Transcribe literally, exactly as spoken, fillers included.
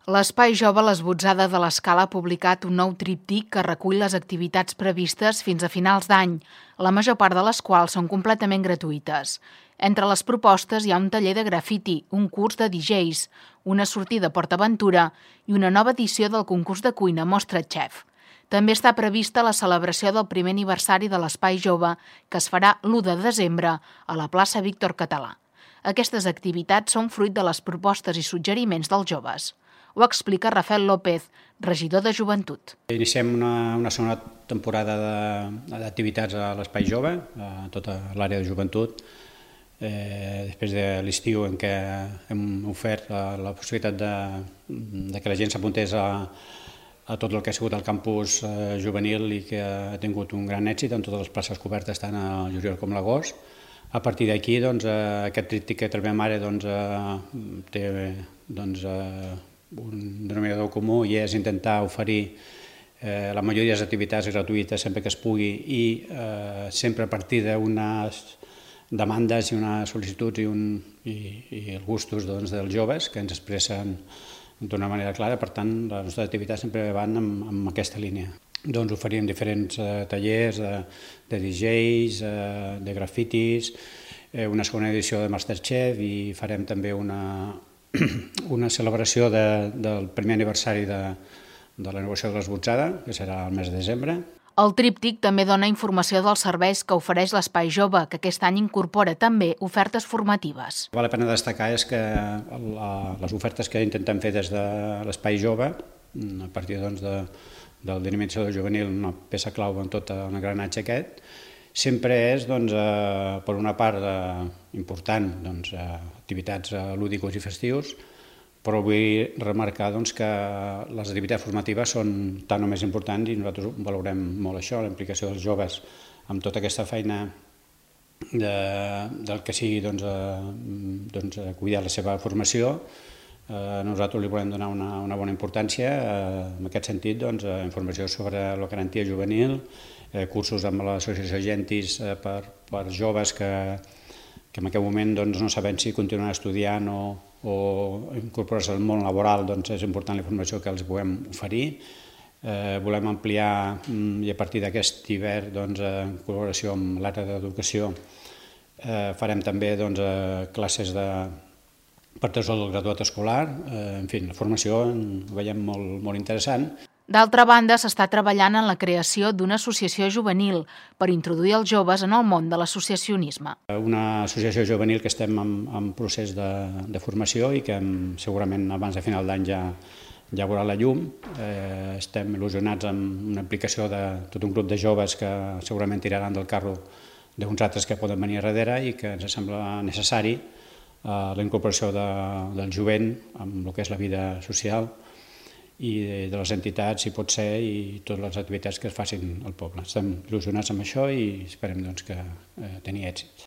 L'Espai Jove L'Esbotzada de l'Escala ha publicat un nou tríptic que recull les activitats previstes fins a finals d'any, la major part de les quals són completament gratuïtes. Entre les propostes hi ha un taller de grafiti, un curs de D Js, una sortida a PortAventura i una nova edició del concurs de cuina Mostra Chef. També està prevista la celebració del primer aniversari de l'Espai Jove, que es farà l'u de desembre a la plaça Víctor Català. Aquestes activitats són fruit de les propostes i suggeriments dels joves. Ho explica Rafael López, regidor de Joventut. Iniciem una, una segona temporada d'activitats a l'Espai Jove, a tota l'àrea de joventut, eh, després de l'estiu en què hem ofert la, la possibilitat de, de que la gent s'apuntés a, a tot el que ha sigut el campus eh, juvenil i que ha tingut un gran èxit en totes les places cobertes, tant al juliol com a l'agost. A partir d'aquí, doncs, eh, aquest tríptic que treballem ara doncs, eh, té doncs, eh, un denominador comú i és intentar oferir eh, la majoria de les activitats gratuïtes sempre que es pugui i eh, sempre a partir d'unes demandes i unes sol·licituds i, un, i, i els gustos doncs, dels joves que ens expressen d'una manera clara. Per tant, les nostres activitats sempre van amb, amb aquesta línia. Doncs oferim diferents eh, tallers de, de D Js, eh, de grafitis, eh, una segona edició de Masterchef i farem també una una celebració de, del primer aniversari de, de la inauguració de l'Esbotzada, que serà el mes de desembre. El tríptic també dona informació dels serveis que ofereix l'Espai Jove, que aquest any incorpora també ofertes formatives. Val la pena destacar és que la, les ofertes que intentem fer des de l'Espai Jove, a partir doncs, de, del dinamització juvenil, una peça clau en tot l'engranatge aquest, sempre és, doncs, eh, per una part eh, important, doncs, eh, activitats eh, lúdicos i festius, però vull remarcar doncs, que les activitats formatives són tan o més importants i nosaltres valorem molt això, la implicació dels joves amb tota aquesta feina de, del que sigui doncs, eh, doncs, cuidar la seva formació. Eh, nosaltres li volem donar una, una bona importància, eh, en aquest sentit, doncs, eh, informació sobre la garantia juvenil, eh, cursos amb l'associació Gentis eh, per, per joves que, que en aquest moment doncs, no saben si continuaran estudiant o, o incorporar-se al món laboral, doncs és important la informació que els puguem oferir. Eh, volem ampliar i a partir d'aquest hivern, doncs, en col·laboració amb l'àrea d'educació, eh, farem també doncs, eh, classes de per tot el graduat escolar, eh, en fi, la formació ho veiem molt, molt interessant. D'altra banda, s'està treballant en la creació d'una associació juvenil per introduir els joves en el món de l'associacionisme. Una associació juvenil que estem en, en procés de, de formació i que segurament abans de final d'any ja, ja veurà la llum. Eh, estem il·lusionats amb una implicació de tot un grup de joves que segurament tiraran del carro d'uns altres que poden venir a darrere i que ens sembla necessari la incorporació de, del jovent amb el que és la vida social i de, de les entitats, si pot ser, i totes les activitats que es facin al poble. Estem il·lusionats amb això i esperem doncs, que eh, tenir èxit.